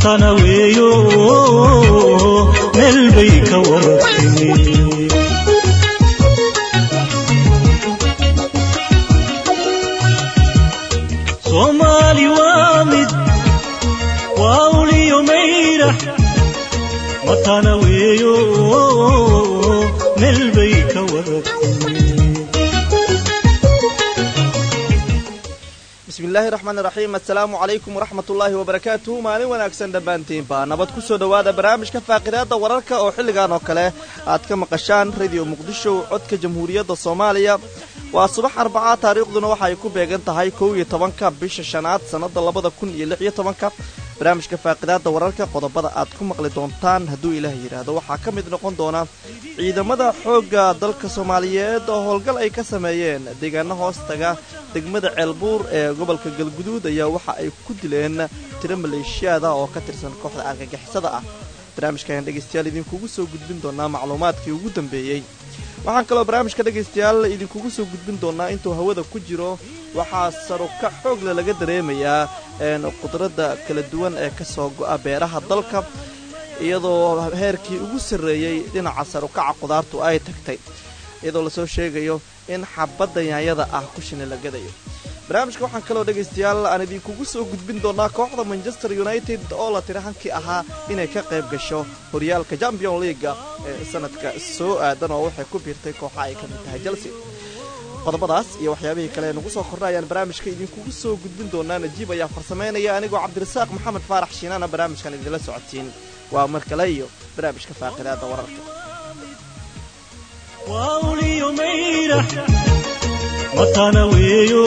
matanaweeyo meel bay ka waratay Somali waamid wauliyo mayra matanaweeyo meel bay ka waratay bismillaahi raxmaani raxiim assalaamu calaykum waraxmatullaahi wabarakaatuhu maalin wanaagsan dhammaantiinba nabad ku soo dhowaada barnaamijka faaqidaada wararka oo xilligan oo kale aad ka maqashaan radio muqdisho codka jamhuuriyadda soomaaliya waa subax arbaca taariikhduna waxa ay ku beegan tahay 11-ka bisha shanaad sanada 2016 barnaamijka faaqidaada wararka qodobada aad ku maqli doontaan hadduu ilaahay yiraahdo waxaa ka mid noqon doona ciidamada xooga dalka Soomaaliyeed oo howlgal ay ka sameeyeen deegaano hoostaga degmada Ceelbuur ee gobolka Galguduud ayaa waxa ay ku dileen tiro maleeshiyada oo ka tirsan kooxda argagixisada ah barnaamijkan dhageystayaal idinkugu soo gudbin doonaa macluumaadkii ugu dambeeyay waxaan kaloo barnaamijka dhageystayaal idinkugu soo gudbin doonaa intuu hawada ku jiro waxaa saruka xoog laga dareemayaa qudrada kala duwan ee ka soo go'a beeraha dalka iyadoo heerkii ugu sareeyay dhinaca sarukaca qudaartu ay tagtay iyadoo la soo sheegayo in xabadda yaanyada ah ku shinilagadayo barnaamijka waxaan kaloo dhageystayaal aan idinkugu soo gudbin doonaa kooxda Manchester United oo la tirahankii ahaa inay ka qayb gasho horyaalka Champions League ee sanadka soo aadan oo waxay ku biirtay kooxda ay ka mid tahay Chelsea qodobadaas iyo waxyaabihii kale nagu soo kordhayaan barnaamijka idinkugu soo gudbin doonaa Najiib ayaa farsameynaya anigoo Cabdirasaaq Maxamed Faarax Shiinana barnaamijkan idinla socotiin waa markale iyo barnaamijka faaqidaada wararka wauliyo mayra matanaweeyo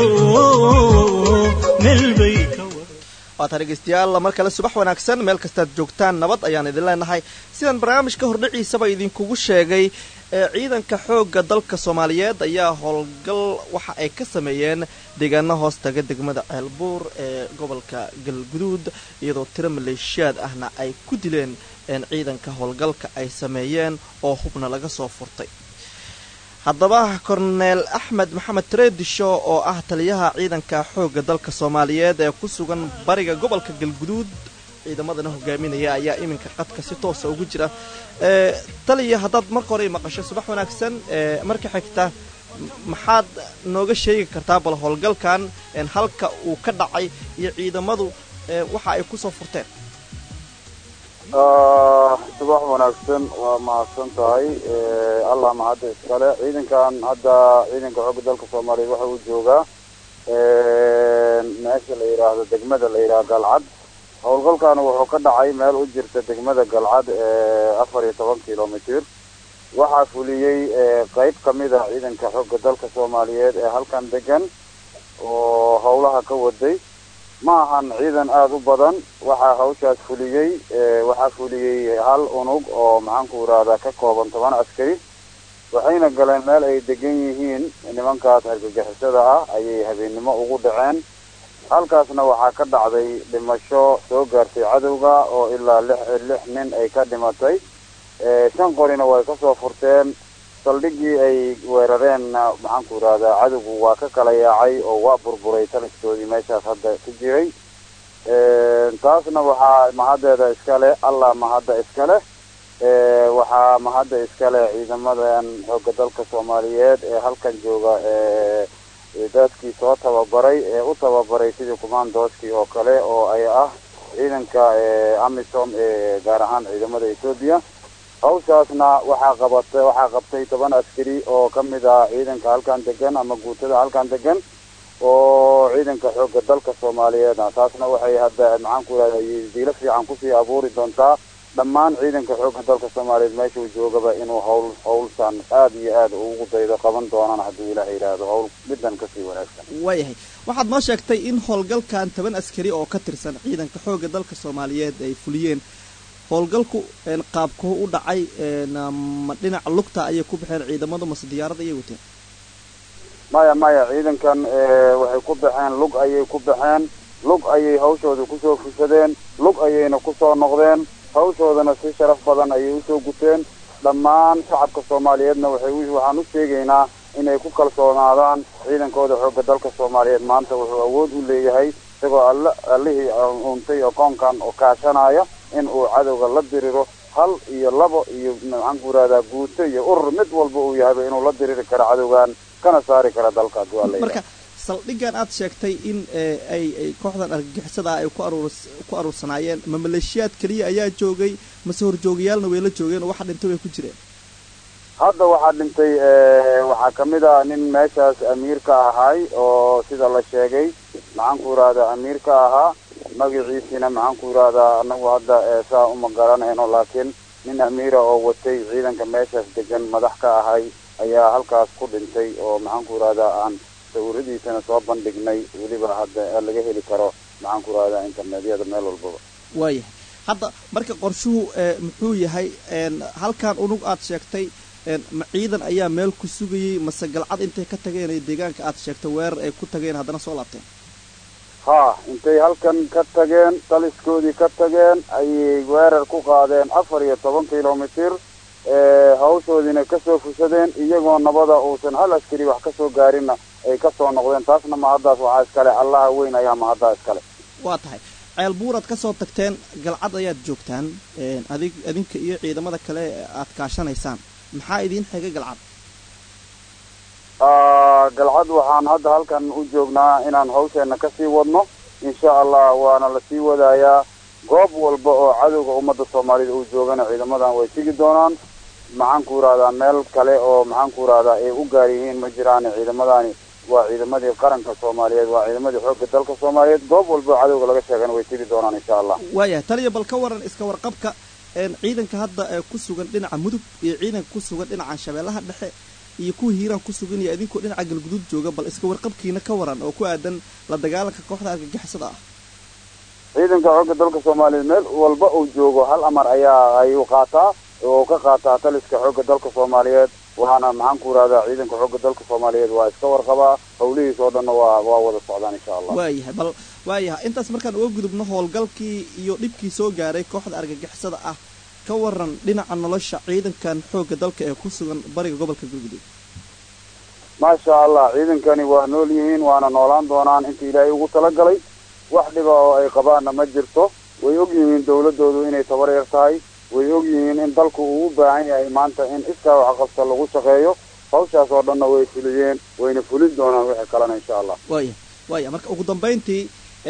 meel bay ka waad dhageystayaal mar kale subax wanaagsan meel kasta aad joogtaan nabad ayaan idin leenahay sidaan barnaamijka hordhiciisaba idinkugu sheegay ciidanka xooga dalka Soomaaliyeed ayaa howlgal waxa ay ka sameeyeen deegaano hoostaga degmada Ceelbuur ee gobolka Galguduud iyadoo tiro maleeshiyaad ahna ay ku dileen ciidanka howlgalka ay sameeyeen oo hubna laga soo furtay haddaba Korneel Axmed Maxamed Treedisho oo ah taliyaha ciidanka xooga dalka Soomaaliyeed ee ku sugan bariga gobolka Galguduud ciidamadana hogaaminaya ayaa iminka qadka si toos ah ugu jira taliya haddaad marka hore maqasho subax wanaagsan marka xigta maxaad nooga sheegi kartaa bal howlgalkan halka uu ka dhacay iyo ciidamadu waxa ay ku soo furteen subax wanaagsan waa mahadsan tahay allah ma hadda iskale ciidankan hadda ciidanka xooga dalka Soomaaliyeed waxa uu joogaa meesha la yiraahdo degmada la yiraahdo Galcad howlgalkan wuxuu ka dhacay meel u jirta degmada Galcad 14 kilomitir waxa fuliyay qayb kamid ah ciidanka xooga dalka Soomaaliyeed ee halkan degan oo howlaha ka waday ma ahan ciidan aad u badan waxa hawshaas fuliyay hal unug oo maxaan ku raada ka kooban 10 askari waxayna galeen meel ay degan yihiin nimankaas argagixisada ah ayay habeenimo ugu dhaceen halkaasna waxaa ka dhacday dhimasho soo gaartay cadowga oo ilaa 6 nin ay ka dhimatay 5 qorina way ka soo furteen saldhigii ay weerareen maxaan ku raada cadowgu waa ka kala yaacay oo waa burburay taliskoodii meeshaas hadda ku jiray taasna waxaa mahadeeda iskale allah mahadda iskale waxaa mahadda iskale ciidamadan xooga dalka Soomaaliyeed ee halkan jooga dadkii soo tababaray ee u tababaray sidii commandoskii oo kale oo ay ah ciidanka AMISOM ee gaar ahaan ciidamada Ethiopia hawshaasna waxaa qabtay 10 askari oo kamid ah ciidanka halkan degan ama guutada halkan degan oo ciidanka xooga dalka Soomaaliyeed taasna waxay hadda macaan ku raadayay diila fiican ku sii abuuri doontaa dhammaan ciidanka xooga dalka Soomaaliyeed meesha uu joogaba inuu howlsan aad iyo aad ugu daydo qaban doonaan haddii Ilaahay yiraahdo howl middan ka sii wanaagsan waayahay waxaad noo sheegtay in howlgalkan 10 askari oo ka tirsan ciidanka xooga dalka Soomaaliyeed ay fuliyeen howlgalku qaabku u dhacay dhinaca lugta ayay ku baxeen ciidamadu mas diyaarada ay wateen maya ciidankan waxay ku baxeen lug ayay hawshooda ku soo fushadeen lug ayayna ku soo noqdeen hawshoodana si sharaf badan ayay u soo guteen dhammaan shacabka Soomaaliyeedna waxaan u sheegaynaa inay ku kalsoonaadaan ciidankooda xooga dalka Soomaaliyeed maanta wuxuu awood u leeyahay isagoo allihii uuntay oo koonkan oo kaashanaya in uu cadowga la diriro hal iyo labo iyo maxaan ku yidhahdaa guuto iyo urur mid walba uu yahayba inuu la diriri karo cadowgan kana saari kara dalka haddii waa la yidhaha. marka saldhiggan aad sheegtay in ay kooxdan argagixisada ay ku aruursanaayeen ma maleeshiyaad keliya ayaa joogay mase horjoogayaalna way la joogeen oo waxa dhintay way ku jireen? hadda waxaa dhintay waxaa kamid ah nin meeshaas amiirka ahaay oo sida la sheegay maxaan ku yidhahdaa amiirka ahaa magaciisina maxaan ku yidhahdaa anagu hadda saa uma garanayno laakiin nin amiira oo watay ciidanka meeshaas degan madax ka ahay ayaa halkaas ku dhintay oo maxaan ku yidhahdaa aan sawiradiisana soo bandhignay weliba hadda laga heli karo maxaan ku yidhahdaa internetyada meel walbaba. waayahay hadda marka qorshuhu muxuu yahay halkan unug aad sheegtay ma ciidan ayaa meel ku sugayay mase galcad intay ka tageen ee deegaanka aad sheegtay weerar ay ku tageen haddana soo laabteen? intay halkan ka tageen taliskoodii ka tageen ayay weerar ku qaadeen 14 kilomitir hawshoodiina kasoo fushadeen iyagoo nabada uusan hal askari wax kasoo gaarinna ay kasoo noqdeen. taasna mahaddaas waxaa iskale allaha weyn ayaa mahaddaa iskale. waa tahay ceel buuraad kasoo tagteen galcad ayaad joogtaan adinka iyo ciidamada kale aad kaashanaysaan maxaa idiin xigay galcad? galcad waxaan hadda halkan u joognaa inaan hawsheena kasii wadno insha allah waana lasii wadayaa goob walba oo cadowga ummadda soomaalida uu joogana ciidamadan way tegi doonaan. maxaan ku yidhahdaa meel kale oo maxaan ku yidhahdaa ay u gaar yihiin ma jiraan. ciidamadani waa ciidamadii qaranka soomaaliyeed waa ciidamadii xoogga dalka soomaaliyeed goob walba oo cadowga laga sheegana way tegi doonaan insha allah. waayahay taliya bal ka waran iska warqabka ciidanka hadda ku sugan dhinaca mudug iyo ciidanka ku sugan dhinaca shabeellaha dhexe iyo kuwa hiiraan ku sugan iyo idinkoo dhinaca galguduud jooga bal iska warqabkiina ka waran oo ku aadan la dagaalanka kooxda argagixisada ah. ciidanka xoogga dalka soomaaliyeed meel walba uu joogo hal amar ayuu qaataa oo ka qaataa taliska xoogga dalka soomaaliyeed waxaana maxaan ku yidhahdaa ciidanka xoogga dalka soomaaliyeed waa iska warqabaa hawlihiis oo dhanna waa wada socdaan insha allah. waayahay intaas markaan uga gudubno howlgalkii iyo dhibkii soo gaaray kooxda argagixisada ah ka waran dhinaca nolosha ciidankan xoogga dalka ee ku sugan bariga gobolka galguduud. maasha allah ciidankani waa nool yihiin waana noolaan doonaan inta ilaahay ugu talagalay wax dhiba oo ay qabaanna ma jirto. way og yihiin dawladoodu inay tabar yar tahay way og yihiin in dalku uu u baahan yahay maanta in iskaa wax qabta lagu shaqeeyo hawshaas oo dhanna way fuliyeen wayna fulin doonaan wixii kalena insha allah. waaya marka ugu dambayntii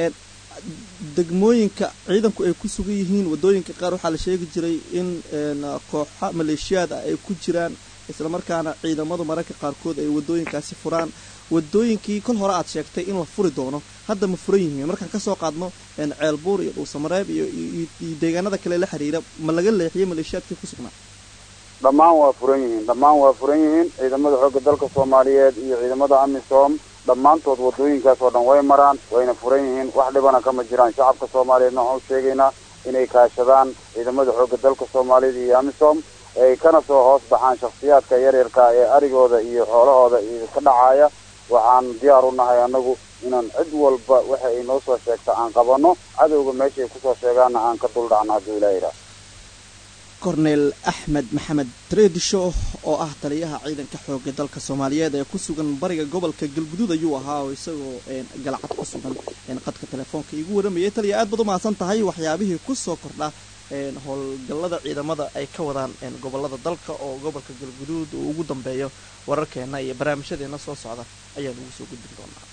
degmooyinka ciidanku ay ku sugan yihiin wadooyinka qaar waxaa la sheegi jiray in kooxa maleeshiyaad ay ku jiraan isla markaana ciidamadu mararka qaarkood ay wadooyinkaasi furaan. wadooyinkii kol hore aad sheegtay in la furi doono hadda ma furan yihiin? markaan kasoo qaadno ceel buur iyo dhuusamareeb iyo deegaanada kale la xiriira ma laga leexiyey maleeshiyaadkii ku sugnaa? dhammaan waa furan yihiin ciidamada xoogga dalka soomaaliyeed iyo ciidamada amisom dhammaantood wadooyinkaas oo dhan way maraan wayna furan yihiin wax dhibana kama jiraan. shacabka soomaaliyeedna waxaan u sheegaynaa inay kaashadaan ciidamada xoogga dalka soomaaliyeed iyo amisom ay kana soo hoos baxaan shakhsiyaadka yaryarka ee arigooda iyo xoolahooda iyo ka dhacaya. waxaan diyaar u nahay anagu inaan cid walba waxa ay noo soo sheegta aan qabano cadowga meeshay kusoo sheegaana aan ka duldhacno hadduu ilaa yidhaah. korneel axmed maxamed treedisho oo ah taliyaha ciidanka xoogga dalka soomaaliyeed ee ku sugan bariga gobolka galguduud ayuu ahaa oo isagoo galcad ku sugan qadka telefoonka igu waramayay. taliya aad baad u mahadsan tahay. waxyaabihii kusoo kordha howlgallada ciidamada ay ka wadaan gobolada dalka oo gobolka galguduud uu ugu dambeeyo wararkeena iyo barnaamijyadeena soo socda ayaan ugu soo gudbin doonaa.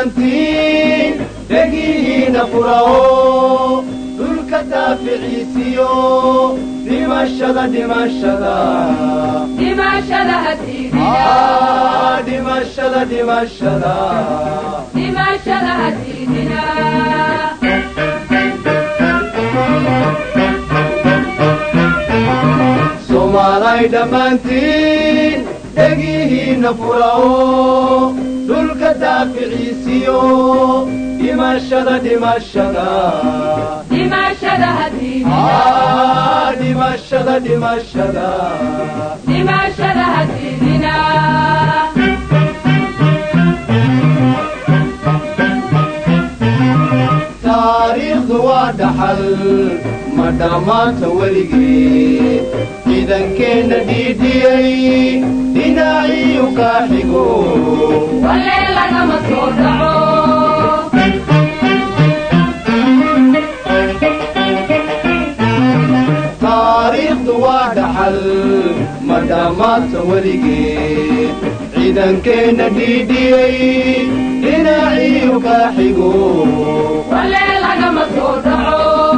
dhammaantiin dhegihiina furao dhulka daaficiisiyo dhimashada dhimashada dhimashada hadiidina dhimashada dhimashada dhimashada hadiidina soomaalay dhammaantiin dhegihiina furao dhulka daaficiisiyo dhimashada dhimashada dhimashada hadiidina dhimashada dhimashada dhimashada hadiidina taariikhdu waa dhaxal ma dhammaanta weligeed ciidankeenna dhiidhiyey dhinaciyu kaa xigo walee lagama soo dhaco taariikhdu waa dhaxal ma dhammaanta weligeed ciidankeenna dhiidhiyey dhinaciyu kaa xigo walee lagama soo dhaco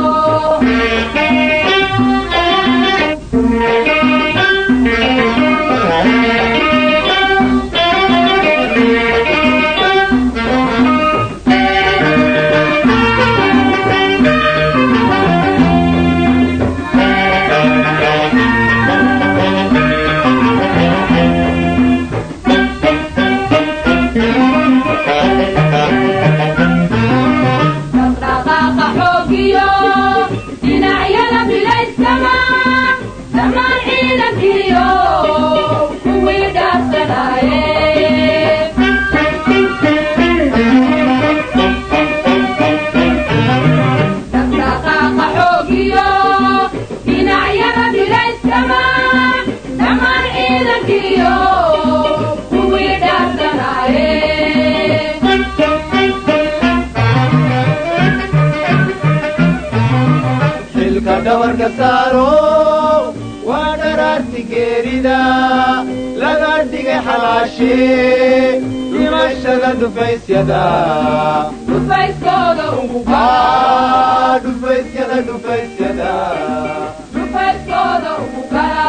dhabarka saaro waa dharaarti geerida laga dhigay xalaashee dhimashada dhufaysyada dhufayskooda ugu dhufaysyada dhufaysyada dhufayskooda ugu gala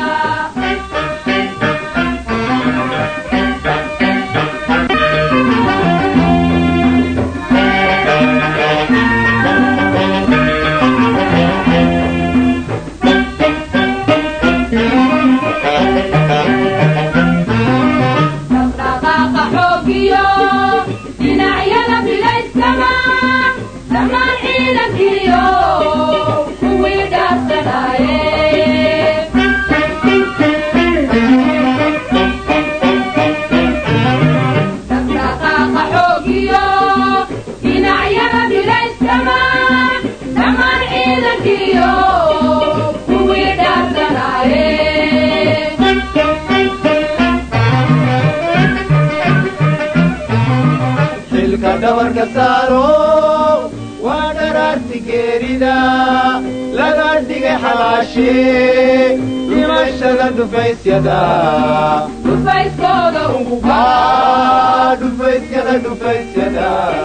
dhabarka saaro waa dharaarti geerida laga dhigay xalaashee dhimashada dhufaysyada dhufayskooda ugu dhufaysyada dhufaysyada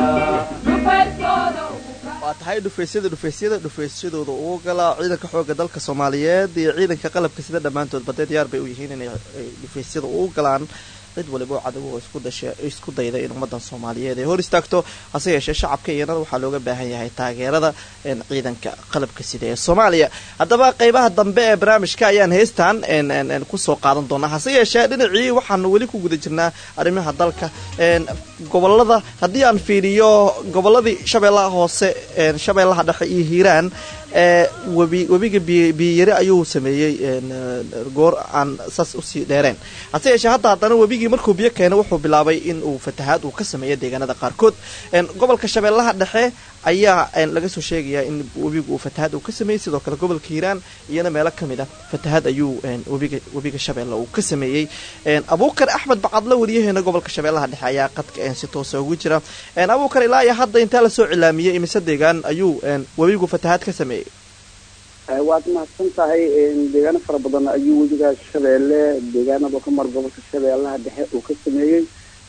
waa tahay dhufaysyadooda ugu gala ciidanka xoogga dalka Soomaaliyeed iyo ciidanka qalabka sida dhamaantood badeed diyaar bay u yihiin inay dhufaysyada ugu galaan cid waliba cadawga isku dayda in ummadan Soomaaliyeed ay hor istaagto hase yeeshee shacabka iyana waxaa looga baahan yahay taageerada ciidanka qalabka sida ee Soomaaliya haddaba qaybaha dambe ee barnaamijka ayaan heestaan ku soo qaadan doonaa hase yeeshee dhinacii waxaan wali ku guda jirnaa arrimaha dalka gobolada haddii aan fiiriyo goboladii Shabeellaha Hoose Shabeellaha Dhexe iyo Hiiraan webiga biyare ayuu sameeyay goor aan saas u sii dheereen hase yeeshee haddana webigii markuu biyo keenay wuxuu bilaabay in uu fatahaad uu ka sameeyo deegaanada qaarkood gobolka Shabeellaha Dhexe ayaa laga soo sheegayaa in webigu uu fatahaad uu ka sameeyay sidoo kale gobolka Hiiraan iyana meelo kamid ah fatahaad ayuu webiga Shabeelle uu ka sameeyay Abuukar Axmed Bacadle wariyaheena gobolka Shabeellaha Dhexe ayaa qadka si toos ah ugu jira Abuukar ilaa iyo hadda inta la soo cilaamiyay imise deegaan ayuu webigu fatahaad ka sameeyay waad mahadsan tahay deegaano fara badan ayuu webiga Shabeelle deegaanada ka mar gobolka Shabeellaha Dhexe uu ka sameeyay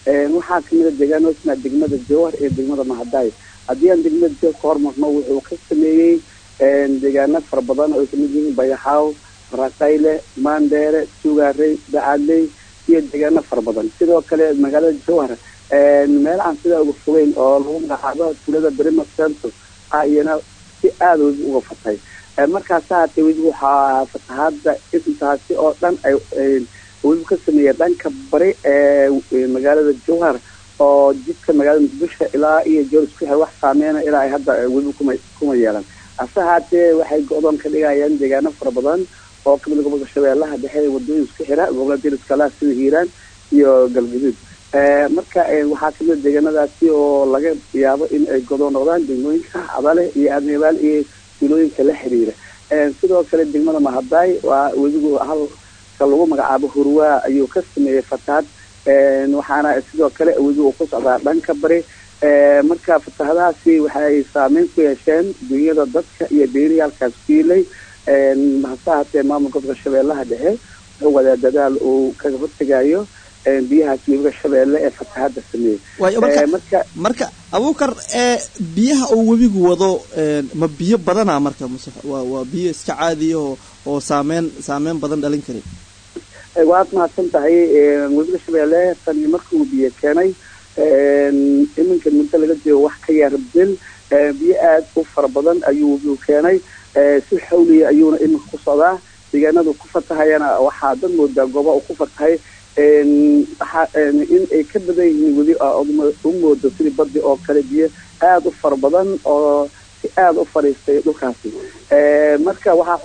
waxaa kamid a deegaanoosna degmada jowhar iyo degmada mahadaay haddii aan degmada jowhar ka hormarno wuxuu ka sameeyey deegaano fara badan oo ay kamid yihiin bayaxaaw raqayle maandheere sugaarey bacadley iyo deegaano fara badan sidoo kale magaalada jowhar meel aan sidaa uga fogeyn oo lagu magacaabo tuulada berima cento iyana si aada webi uga fatay markaasa hatee webi waxaa fatahaada intaasi oo dhan ay webi ka sameeya dhanka bari magaalada jowhar oo jidka magaalada muqdisho ilaa iyo jowhar isku xir wax saameyna ilaa ay hadda webi kuma yeelan hase haatee waxay go-doon ka dhigayaan deegaano fara badan oo kamid gobolka shabeellaha dhexe wadooyin isku xira gobolada diriskalaha sida hiiraan iyo galgaduud marka waxaa kamid deegaanadaasi oo laga yaabo in ay godoon noqdaan degmooyinka cadale iyo admebaal iyo tuulooyinka la xiriira sidoo kale degmada mahadaay waa webigu halka lagu magacaabo hurwaa ayuu ka sameeyey fatahaad waxaana sidoo kale webigu ku socdaa dhanka bari marka fatahadahaasi waxay saameyn ku yeesheen dunyada dadka iyo beeriyaalkaas fiilay hase hatee maamulka gobolka shabeellaha dhexe wuxuu wadaa dadaal uu kaga hortegayo biyahaas webiga shabeelle ee fatahaada sameeyey marka abuukar biyaha uu webigu wado ma biyo badana marka mase waa biyo iska caadiya oo saameyn badan dhalin karin waad mahadsan tahay webiga shabeelle tani markuu biyo keenay iminka muddo laga joogo wax ka yar bil biyo aada u fara badan ayuu webigu keenay si xawliya ayuuna iminka ku socdaa deegaanadu ku fatahayana waxaa dad moodaa gooba uu ku fatahay in ay ka badan yihiin weli u moodo sidii badi oo kale biyo aada u fara badan oo si aada u fadhiistay dhulkaasi marka waxaa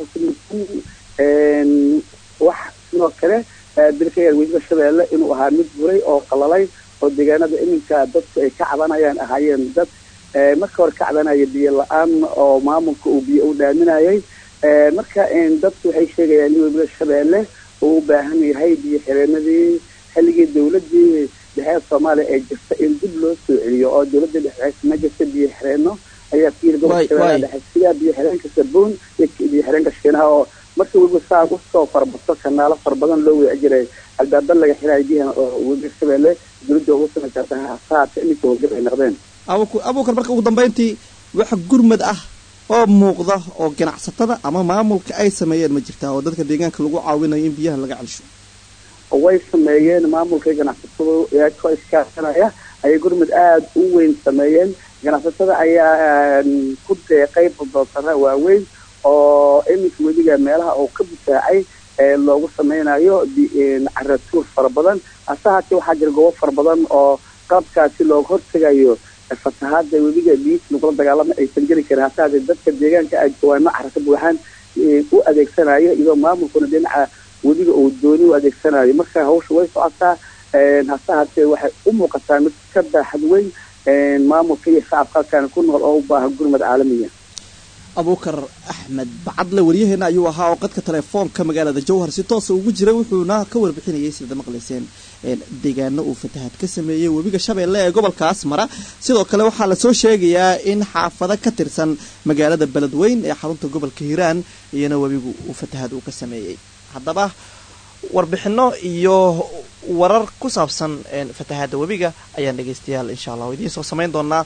xusuusin wax sidoo kale dilkayar webiga shabeelle inuu ahaa mid buray oo qalalay oo deegaanada iminka dadku ay ka cabanayaan ahaayeen dad marka hore ka cabanaya biyo la-aan oo maamulka uu biyo u dhaaminayay marka dadku waxay sheegayaan in webiga shabeelle uu u baahan yahay biyo xireenadii xilligii dawladii dhexe soomaaliya ay jirta in dib loo soo celiyo oo dawladda dhexe ma jirta biyo xireeno ayaa ku yiri gobolka shabeellaha dhexe sida biyo xireenka sabuun iyo biyo xireenka shiinaha oo marka webiga saa usoo farbato kanaalo fara badan loo weeci jiray albaaba laga xirayo biyaha oo webiga shabeelle dawladda ugu samaysaata hasaata iminka howlgab ay noqdeen abuukar marka ugu dambeyntii waxa gurmad ah oo muuqda oo ganacsatada ama maamulka ay sameeyeen ma jirtaa oo dadka deegaanka lagu caawinayo in biyaha laga celsho way sameeyeen maamulka ganacsatada iyagoo iskaashanaya ayay gurmad aada u weyn sameeyeen ganacsatada ayaa ku deeqay bodoosara waaweyn oo iminka webiga meelaha uu ka busaacay loogu sameynayo caratuur fara badan hase haatee waxaa jira goobo fara badan oo qaabkaasi looga hortegayo fatahaada webiga biis lagula dagaalama aysan geli karin hase haatee dadka deegaanka ay jawaano cara ka buuxaan u adeegsanayo iyadoo maamulkuna dhinaca webiga uu dooni u adeegsanayo marka hawsha way socotaa hase haatee waxay u muuqataa mid ka baaxad weyn maamulka iyo shacabka halkaana ku nool oo u baahan gurmad caalamiya abuukar axmed bacadle waryaheena ayuu ahaa oo qadka telefoonka magaalada jowhar si toosa ugu jiray wuxuuna ka warbixinayay sida maqlayseen deegaano uu fatahaad ka sameeyey webiga shabeelle ee gobolkaas mara sidoo kale waxaa lasoo sheegayaa in xaafado ka tirsan magaalada beledweyn ee xarunta gobolka hiiraan iyana webigu uu fatahaad uu ka sameeyey haddaba warbixino iyo warar ku saabsan fatahaada webiga ayaan dhegaystayaal insha allah idiin soo samayn doonaa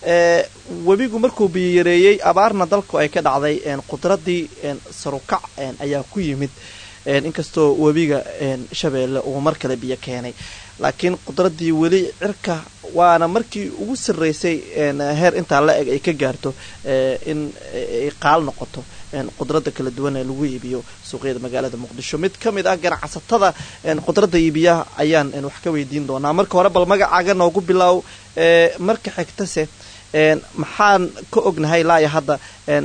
webigu markuu biyo yareeyey abaarna dalku ay ka dhacday qudradii sarukac ayaa ku yimid inkastoo webiga shabeelle uu mar kale biyo keenay laakiin qudradii weli cirka waana markii ugu sarreysay heer intaa la eg ay ka gaarto in ay qaal noqoto qudrada kala duwan ee lagu iibiyo suuqyada magaalada muqdisho mid ka mid ah ganacsatada qudradda iibiyaha ayaan wax ka weydiin doonaa marka hore bal magacaaga noogu bilaaw marka xigtase maxaan ka ognahay laaya hadda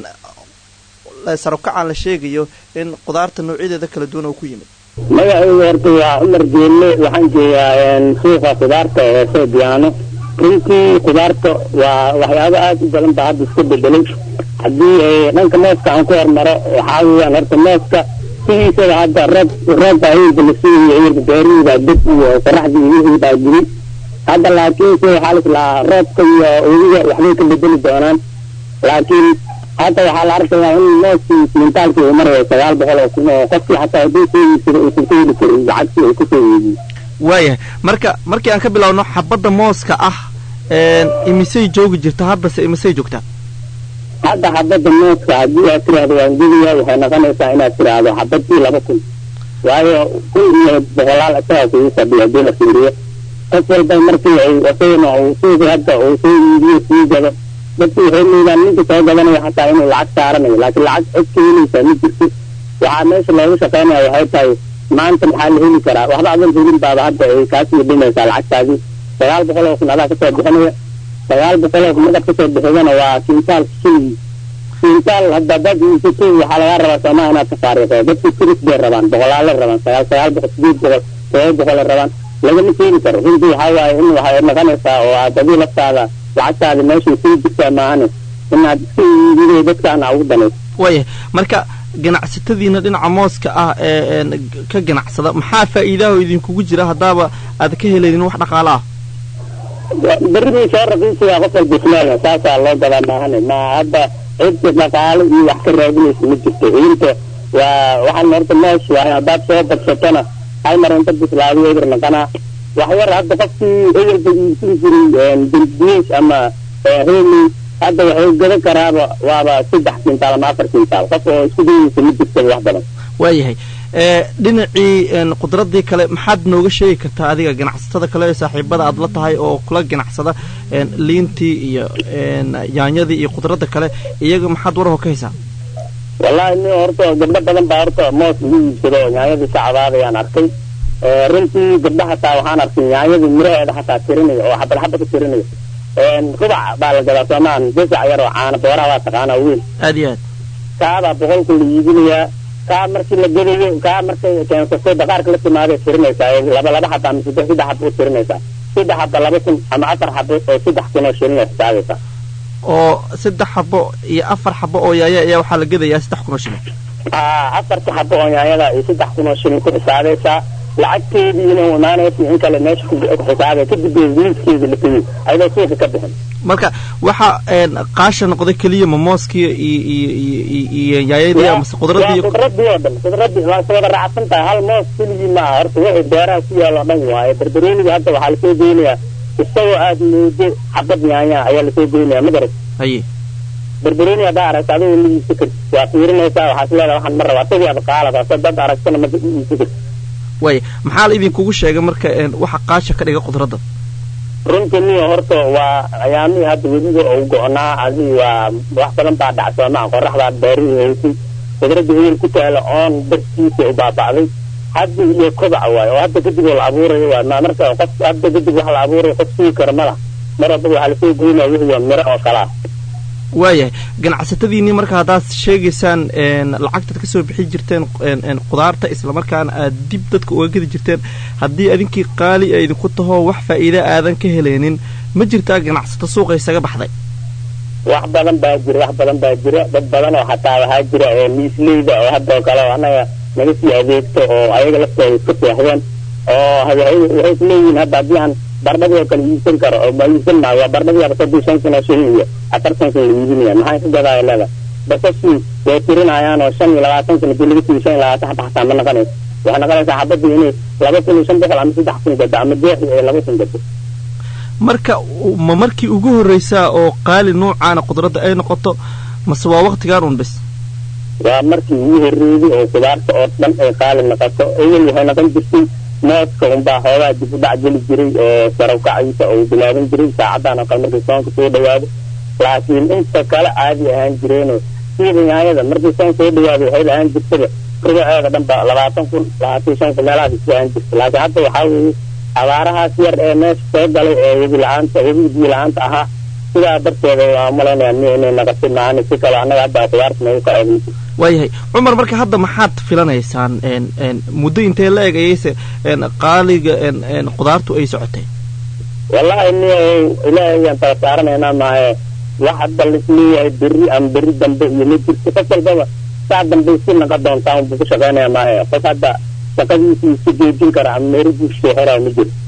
sarukacaan la sheegayo in qudaarta noocyadeeda kala duwan oo ku yimid magacaygu horta waa cumar jeelle waxaan jeeyaa suuqa qudaarta ee soobiyaano runtii qudaarta waa waxyaabo aada u badan baa hadda iska bedelay haddii dhanka mooska aan ku hormaro waxaa weeyaan horta mooska sidiisaba hadda roob baa heyga la sugayo beerihii baa deg iyo qoraxdii iyo wixii baa guri hadda laakiin se waxaa laislahaa roobka iyo webiga waxbay ka bedeli doonaan laakiin hadda waxaa la arkayaa in mooskii siintaalkii uu marayo 900 oo kun oo qofkii xataa haddii soo iibsado uusan ka heli karin lacagtii ay kusoo iibiyey waayahay markii aan ka bilowno xabadda mooska ah imisay joogi jirta haddase imisay joogtaa hadda xabadda mooska haddii aad tiraahdo waan gudiya waxay noqonaysaa inaad tiraahdo xabadii 2,000 waayo 1,000 isagaa kugu fadhiya haddii la fiiriyo qof walba markii ay wasayna uu suuqi hadda uu soo iibiyo sii gado dadku waxay leeyihiin ninka soo gadanaya xataa inuu lacag saaranayo laakiin lacag cod ka helaysaa ma jirto waxaa meesha loogu shaqaynaya waxay tahay maanta maxaa la heli karaa waxba adan helin baaba hadda ay kaasii dhimaysaa lacagtaadii 900 oo kun adaa kasoo bixinaya 900 oo kun markaad kasoo bixidana waa kintaal kintaal hadda dad iisatay waxaa lagaa rabaa soomaa inaad ka saarayso dadku tiris bay rabaan boqolaale rabaan 900 700 rabaan lagama keeni karo runtii waxaa waaye in waxay noqonaysaa oo aad adii laftaada lacagtaada meesha sii jirtaa maahane inaad iska iibiyo dadkaana ugu danayso waayahay marka ganacsatadiina dhinaca mooska ah ee ka ganacsada maxaa faa'iidaha idinkugu jira haddaaba aad ka helaynin wax dhaqaale ah berri soo raqiisiga qof walba isleeyahay saasaa loo gadaa maahane ma hadda cid dhaqaale iyo wax ka raadinaysa ma jirto inta waa waxaan horta moos waaye haddaad soo badsatona hal mar inta bislaado eber noqonaa wax yar hadda qofkii eberba iibsan jiray dilbiyees ama heeley hadda waxay gadan karaaba waaba 3 kintaal ama 4 kintaal qof oo isku dayaysa ma jirto wax badan waayahay dhinacii qudradii kale maxaad nooga sheegi kartaa adiga ganacsatada kale ee saaxiibada aad la tahay oo kula ganacsada liintii iyo yaanyadii iyo qudradda kale iyaga maxaad waraho ka haysaa wallahi ni horta gabdho badan baa horta moos lagu iibsado yaanyadii sacadaadayaan arkay runtii gabdhaha taa waxaan arkay yaanyadii miraheeda xataa tirinaya oo xabad ka tirinaya rubac baa la gadaa soomaan desac yar oo caana booraha waa taqaanaa weyn aad iyo aad kaabaa 100 la iibinayaa kaa markii la gadayo kaa markay keensato daqaarka la timaaday tirinaysaa laba xabba ama 3 xabba u tirinaysaa 3 xabba 2,000 ama 4 xabba oo 3,000 oo shilin xisaabeysaa oo 3 xabbo iyo 4 xabbo oo yaaya ayaa waxaa la gadayaa 3,000 oo shilin 4 xabbo oo yaayada iyo 3,000 oo shilin ku xisaabeysaa lacagteedii inuu imaanayso in kale meesha ku xisaabay kadib miiskeeda la tagay ayadoo suuqa ka bixin marka waxa qaasha noqday kaliya mooskii iyo yaayadii ama qudradii waa soo raacsantahay hal moos keligii ma aha horta wixii beeraha ku yaalo dhan waaye barbarooniga hadda waxaa lasoo geynayaa isagoo aad moodo xabad yaanya ayaa lasoo geynayaa ma garat haye barbarooni haddaa aragta adiga ma iibsa karti waa fiirinaysaa waxaas leedahay waxaan ma raba asagii aad qaalada dad aragtana ma iibsa karti waaya maxaa la idinkugu sheegay marka waxa qaasha ka dhiga qudradda runtii niyo horta waa ayaamihii hadda wediga oo go'naa adii waa wax badan baa dhacsoomaa qoraxdaa beerihii haysay qudradda heel ku taala oon dartiisa u baaba'day hadda iyo kobac waayo oo hadda kadib la abuurayo waa marka qof hadda kadib wax la abuurayo qof sii kara mala mar walba waxaa lasoo goynaya wixii miro oo kalaa waayahay ganacsatadiinii marka haddaad sheegaysaan lacagtaad kasoo bixi jirteen qudaarta islamarkaana aad dib dadka uga gedi jirteen haddii adinkii qaali ay idinku taho wax faa'iida aadan ka helaynin ma jirtaa ganacsato suuqa isaga baxday wax badan baa jira dad badan oo xataa waxaa jira miisleyda oo hadda oo kale anaga naga sii adeegto oo ayaga laftooda iska seexdeen oo waxay isleeyihiin hadda haddii aan bardhadii oo kale iibsan karo oo ma iibsan maayo waa bardhadiiaba 35 shilin iyo 40 shilin la iibinaya maxay ka gadaa leeda basasii way tirinayaan oo 25 shilin laga sii 25 xataa ma noqonayso waxay noqonaysaa xabadii inay 2,500 ama 3,000 gado ama jeexi ay 2,000 gado marka ma markii ugu horreysaa oo qaali noocaana qudradda ay noqoto mase waa waqtigaan un bes waa markii ugu horreeyay oo qudaarta oo dhan ay qaali noqoto ayay waxay noqon jirtay mooska unbaa hoogaa dib u dhac geli jiray oo saraw kaciisa oo bilaaban jiray saacadan oo kale markii soonka soo dhawaado laakiin inta kale caadi ahaan jireenoo sida yaanyada markii soon soo dhawaado waxay ahaan jirtada rubaceeda dhan baa 20,000 meelahaas ku ahaan jirta laakiin hadda waxaa weeye abaarahaas yar ee meesha soo galay ee webi biyo la-aanta ahaa sidaa darteeda waa malaynayaa inay naqatay maahane si kale annaga hadda qudaarta nagu kaceebin waayahay cumar marka hadda maxaad filanaysaan muddo intee la eg ayayse qaaliga qudaartu ay socotay wallahi niyo ilaahay ayaan tala saaranaynaa maahe wax hadda laisleeyahay berri dambe iyo ma jirto qof walbaba saa dambe si naqa doontaa unbuu ku shaqaynaya maahe qof hadda shaqadiisii iska joojin kara ama meeriguu soo xeraa ma jirto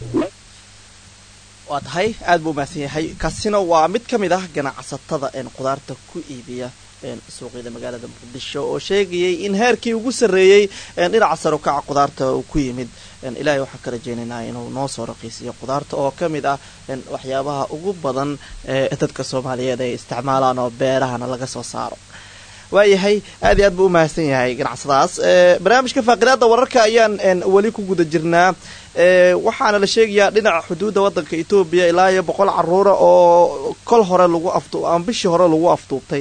waa tahay aad buu mahadsan yahay kaasina waa mid ka mid ah ganacsatada qudaarta ku iibiya suuqyada magaalada muqdisho oo sheegayay in heerkii ugu sarreeyey dhinaca sare u kaca qudaarta uu ku yimid. ilaahay waxaan ka rajaynaynaa inuu noo soo raqiisiyo qudaarta oo ka mid ah waxyaabaha ugu badan ee dadka Soomaaliyeed ay isticmaalaan oo beerahana laga soo saaro. waayahay aad iyo aad buu u mahadsan yahay ganacsadaas. barnaamijka faaqidaada wararka ayaan wali ku guda jirnaa. waxaana la sheegayaa dhinaca xuduudda waddanka Itoobiya ilaa iyo 100 caruur oo kol hore lagu bishii hore lagu afduubtay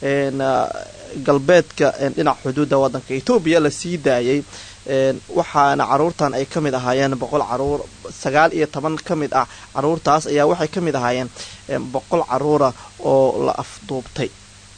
galbeedka dhinaca xuduudda waddanka Itoobiya la sii daayay. waxaana caruurtan ay kamid ahaayeen 100 caruur 19 kamid ah caruurtaas ayaa waxay kamid ahaayeen 100 caruura oo la afduubtay.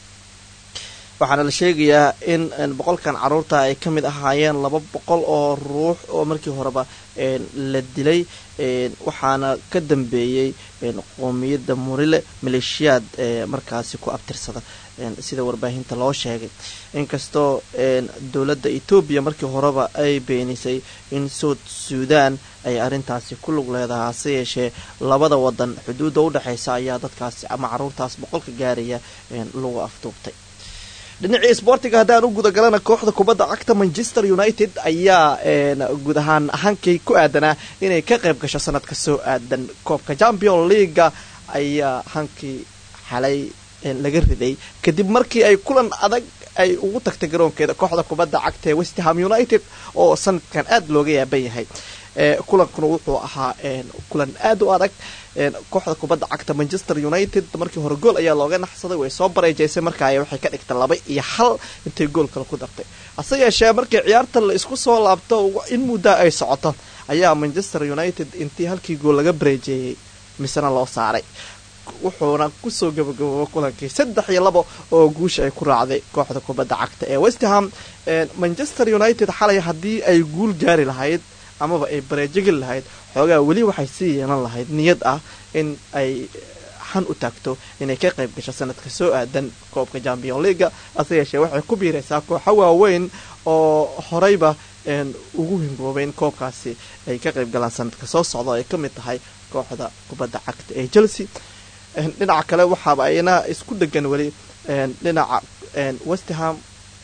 waxaana la sheegayaa in 100kan caruurta ay kamid ahaayeen 200 oo ruux oo markii horeba la dilay. waxaana ka dambeeyay qoomiyadda Murile maleeshiyaad markaasi ku abtirsada sida warbaahinta loo sheegay. inkastoo dawladda Itoobiya markii horeba ay beenisay in Suudaan ay arintaasi ku lug leedahay, hase yeeshee labada wadan xuduudda u dhaxaysa ayaa dadkaasi ama caruurtaas 100 gaaraya lagu afduubtay. dhinacii sportiga haddaan u guda galana kooxda kubadda cagta Manchester United ayaa guud ahaan hankay ku aadanaa inay ka qayb gasho sanadka soo aadan koobka Champions League ayaa hankii xalay laga riday kadib markii ay kulan adag ay ugu tagtay garoonkeeda kooxda kubadda cagta ee West Ham United oo sanadkan aad looga yaaban yahay. kulankuna wuxuu ahaa kulan aad u adag. kooxda kubadda cagta Manchester United markii hore gool ayaa looga naxsaday, way soo bareejaysay markaa waxay ka dhigtay 2-1 intay gool kale ku dartay. hase yeeshee markii ciyaarta la isku soo laabto in muddo ay socoto ayaa Manchester United intii halkii gool laga bareejayay misana loo saaray, wuxuuna ku soo gabagabay kulankii 3-2 oo guusha ay ku raacday kooxda kubadda cagta ee West Ham. Manchester United xalay hadii ay guul gaari lahayd amaba ay bareejigi lahayd xoogaa wali waxay sii yeelan lahayd niyad ah in ay xan u taagto inay ka qayb gasho sanadka soo aadan koobka Champions League. hase yeeshee waxay ku biiraysaa kooxo waaweyn oo horeyba ugu hingoobeen koobkaasi ay ka qayb galaan sanadka soo socda ay ka mid tahay kooxda kubadda cagta ee Chelsea. dhinaca kale waxaaba ayna isku dhagan wali dhinaca West Ham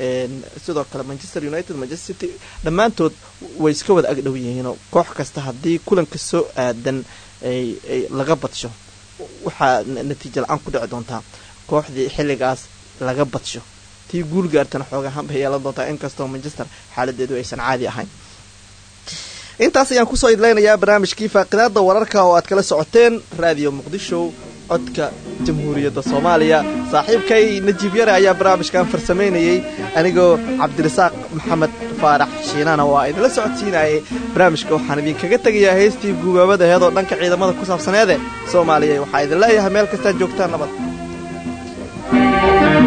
sidoo kale Manchester United, Manchester City dhammaantood way iska wada ag dhow yihiin. koox kasta haddii kulanka soo aadan ay laga badsho waxaa natiijo la'aan ku dhici doontaa kooxdii xilligaas laga badsho tii guul gaartana xoogaa hanba yeelan doontaa inkastoo Manchester xaaladeedu aysan caadi ahayn. intaas ayaan kusoo idlaynayaa barnaamijkii faaqidaada wararka oo aad kala socoteen raadiyo Muqdisho codka Jamhuuriyadda Soomaaliya. saaxiibkay Najiib Yare ayaa barnaamijkan farsameynayay, anigoo Cabdirasaaq Maxamed Faarax Shiinana waa idinla socodsiinayay. barnaamijka waxaan idinkaga tegayaa heestii guubaabada heedoo dhanka ciidamada ku saabsaneede Soomaaliya. waxaa idin leeyahay meel kasta joogtaan nabad.